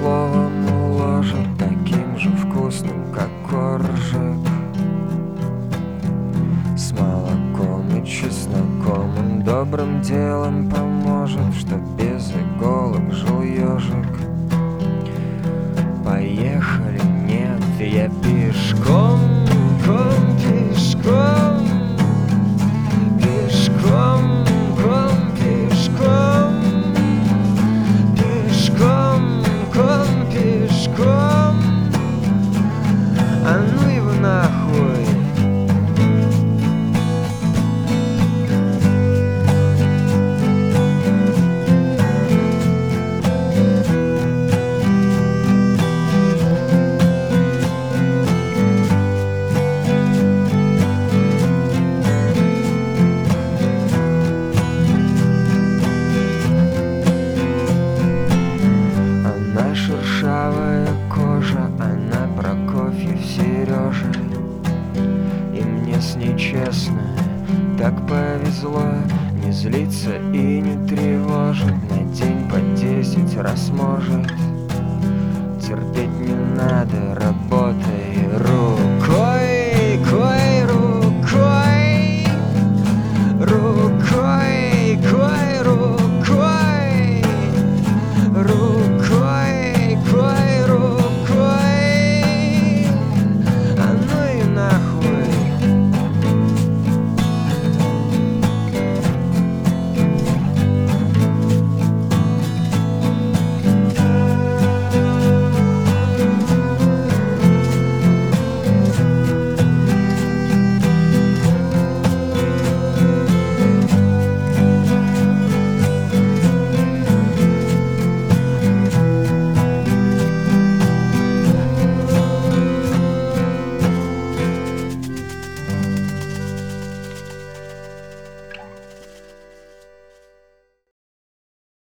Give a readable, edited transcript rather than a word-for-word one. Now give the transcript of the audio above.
словом уложит, таким же вкусным, как коржик, с молоком и чесноком. Он добрым делом поможет, что без иголок жил ежик. Поехали, нет, я пешком, пешком, пешком, пешком, пешком, пешком. А ну его нахуй. Шершавая кожа, она Прокофьев Сережа. И мне с ней честно так повезло, не злиться и не тревожит, на день по 10 раз может. Терпеть не надо, работать